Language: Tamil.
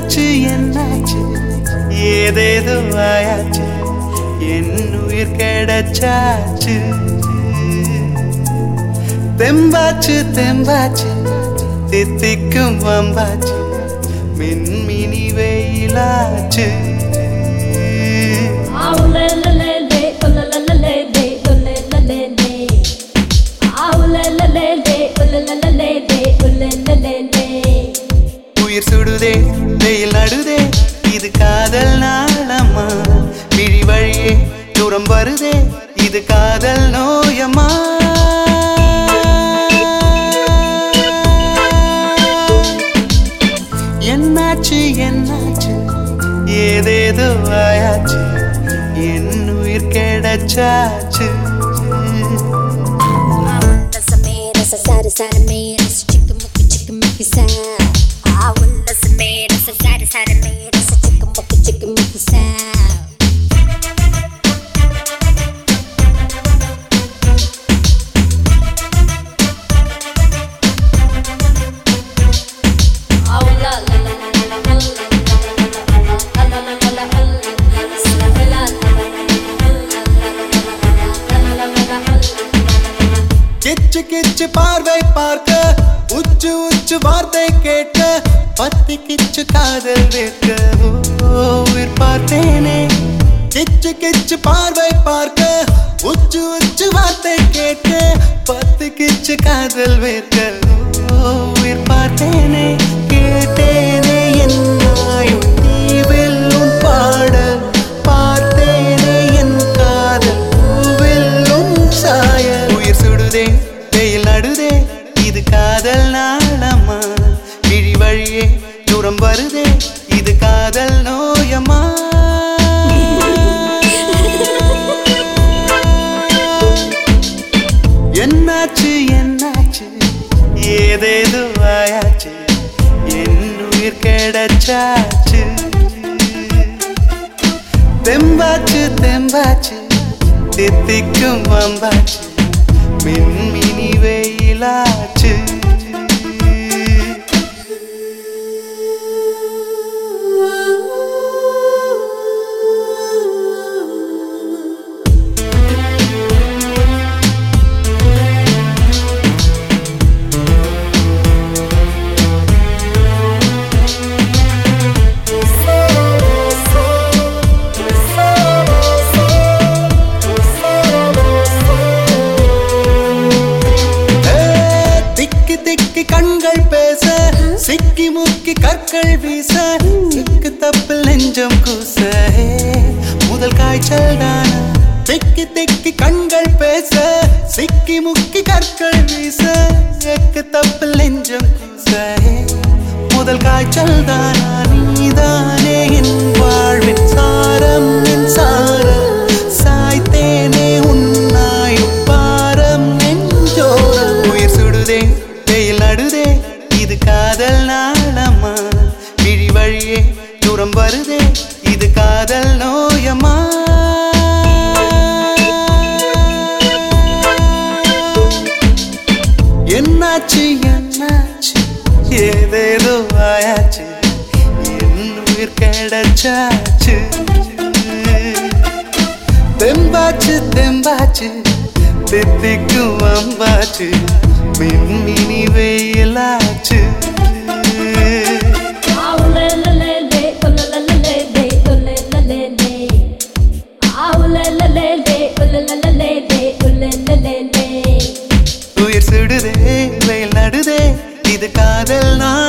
என்னாச்சு ஏதேதோ ஆயாச்சு என் உயிர் கிடைச்சாச்சு தெம்பாச்சு தெம்பாச்சு தித்திக்கும் வம்பாச்சு மின்மினி வெயிலாச்சு உயிர் சுடுதே வெயில் நடுதே இது காதல் நாளம்மா விழி வழியே தூரம் வருதே இது காதல் நோயம்மா என்னாச்சு என்னாச்சு ஏதேதோ ஆயாச்சு என் உயிர் கிடைச்சாச்சு கிச்சு கிச்சு பார்வை பார்க்க உச்சு உச்சு வார்த்தை கேட்க பத்தி கிச்சு காதல் வேட்க உயிர் பார்த்தேனே கிச்சு கிச்சு பார்வை பார்க்க உச்சு உச்சு வார்த்தை கேட்க பத்தி கிச்சு காதல் வேட்க உயிர் பார்த்தேனே கேட்டேனே என் நாயும் தீவில் உன் பாடல் பார்த்தேனே என் காதல் பூவில் உன் சாயல் உயிர் சுடுதே வெயில் நடுதே இது காதல் நாளம்மா விழி வழியே தூரம் வருதே இது காதல் நோயம்மா என்னாச்சு என்னாச்சு ஏதேதோ ஆயாச்சு என் உயிர் கிடைச்சாச்சு தெம்பாச்சு தெம்பாச்சு தித்திக்கும் வம்பாச்சு மின்மினி வெயிலாச்சு கண்கள் பேச சிக்கி முக்கி கற்கள் வீச சிக்கு தப்பில் நெஞ்சம் கூச முதல் காய்ச்சல் தான திக்கி திக்கி கண்கள் பேச சிக்கி முக்கி கற்கள் வீச சிக்கு தப்பில் நெஞ்சம் கூச முதல் காய்ச்சல் தானா நீதானே என் வாழ்வின் சாரம் என் சாரம் சாய்த்தேனே உன்னாயும் பாரம் நெஞ்சோரம் உயிர் சுடுதே வெயில் நடுதே இது காதல் நாளம்மா விழி வழியே தூரம் வருதே இது காதல் நோயம்மா என்னாச்சு என்னாச்சு ஏதேதோ ஆயாச்சு என் உயிர் கிடைச்சாச்சு தெம்பாச்சு தெம்பாச்சு தித்திக்கும் வம்பாச்சு மின்மினி வெயிலாச்சு உயிர் சுடுதே வெயில் நடுதே இது காதல்